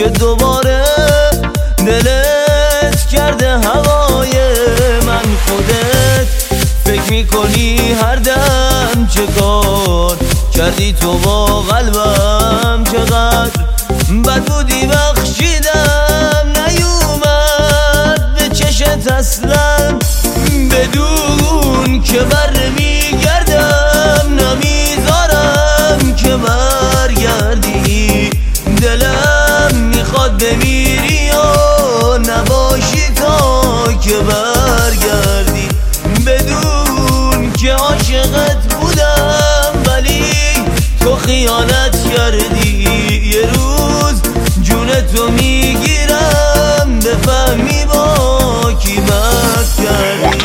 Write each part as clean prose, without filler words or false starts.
دوباره دلت کرده هوای من. خودت فکر میکنی هر دم چه کار کردی تو با قلبم، چقدر بد بودی بخشیدم نیومد به چشت اصلا، بدون که بر میگردم نمیذارم که برگردی. دلم میخواد بمیری و نباشی تا که برگردی، بدون که عاشقت بودم ولی تو خیانت کردی. یه روز جونتو میگیرم بفهمی با کی بد کردی.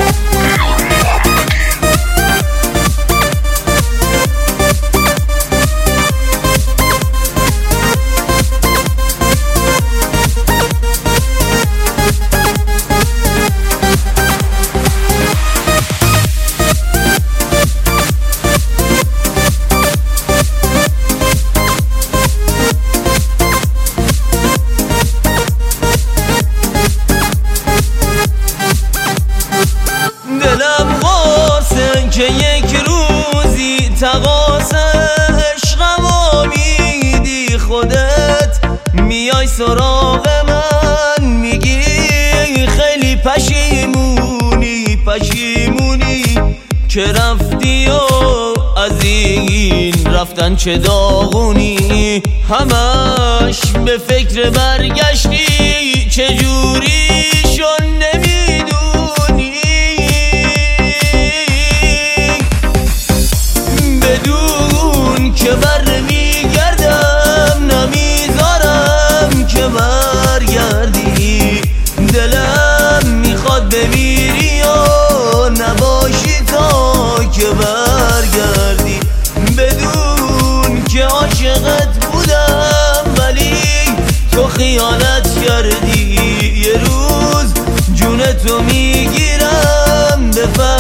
که یک روزی تقاص عشقمو میدی، خودت میای سراغ من میگی خیلی پشیمونی که رفتی و از این رفتن چه داغونی. همش به فکر برگشتی چجوری شد نمیدونی، بدون که بر میگردم نمیذارم که برگردی. دلم میخواد بمیری و نباشی تا که برگردی، بدون که عاشقت بودم ولی تو خیانت کردی. یه روز جونتو میگیرم